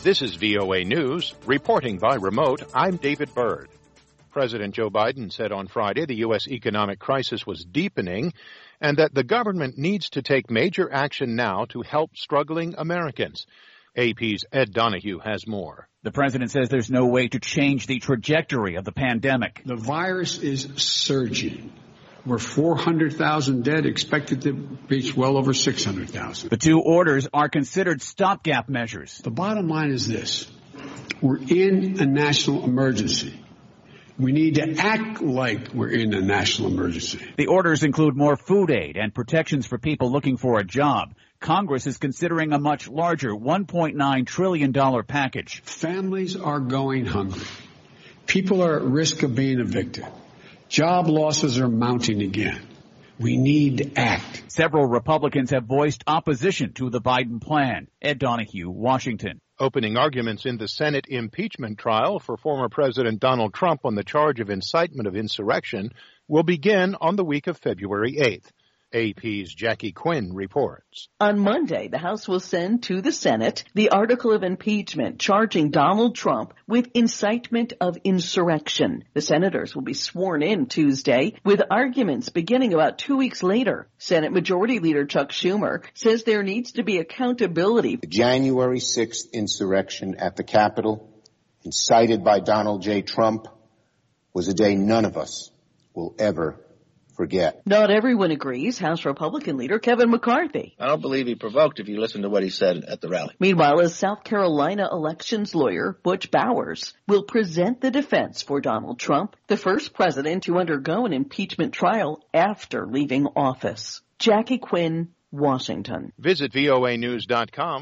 This is VOA News. Reporting by remote, I'm David Byrd. President Joe Biden said on Friday the U.S. economic crisis was deepening and that the government needs to take major action now to help struggling Americans. AP's Ed Donahue has more. The president says there's no way to change the trajectory of the pandemic. The virus is surging. We're 400,000 dead, expected to reach well over 600,000. The two orders are considered stopgap measures. The bottom line is this. We're in a national emergency. We need to act like we're in a national emergency. The orders include more food aid and protections for people looking for a job. Congress is considering a much larger $1.9 trillion package. Families are going hungry. People are at risk of being evicted. Job losses are mounting again. We need to act. Several Republicans have voiced opposition to the Biden plan. Ed Donahue, Washington. Opening arguments in the Senate impeachment trial for former President Donald Trump on the charge of incitement of insurrection will begin on the week of February 8th. AP's Jackie Quinn reports. On Monday, the House will send to the Senate the article of impeachment charging Donald Trump with incitement of insurrection. The senators will be sworn in Tuesday, with arguments beginning about 2 weeks later. Senate Majority Leader Chuck Schumer says there needs to be accountability. The January 6th insurrection at the Capitol, incited by Donald J. Trump, was a day none of us will ever forget. Not everyone agrees. House Republican leader Kevin McCarthy. I don't believe he provoked if you listen to what he said at the rally. Meanwhile, a South Carolina elections lawyer, Butch Bowers, will present the defense for Donald Trump, the first president to undergo an impeachment trial after leaving office. Jackie Quinn, Washington. Visit voanews.com.